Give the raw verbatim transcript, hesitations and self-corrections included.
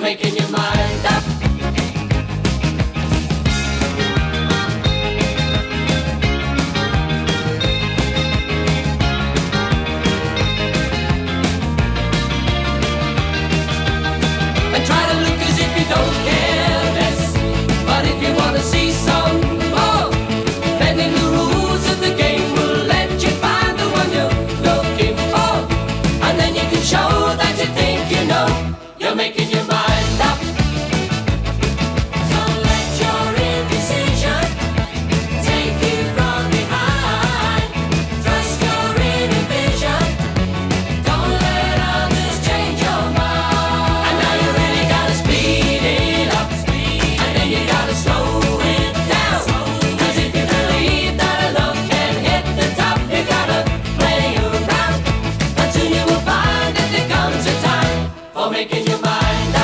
making your mind up. And try to look as if you don't care less. But if you want to see some more, bending the rules of the game will let you find the one you're looking for. And then you can show that you think you know. You're making your mind up. Don't let your indecision take you from behind. Trust your inner vision. Don't let others change your mind. And now you really gotta speed it up. And then you gotta slow it down. Cause if you believe that a love can hit the top, you gotta play around. And soon you will find that there comes a time for making your mind up.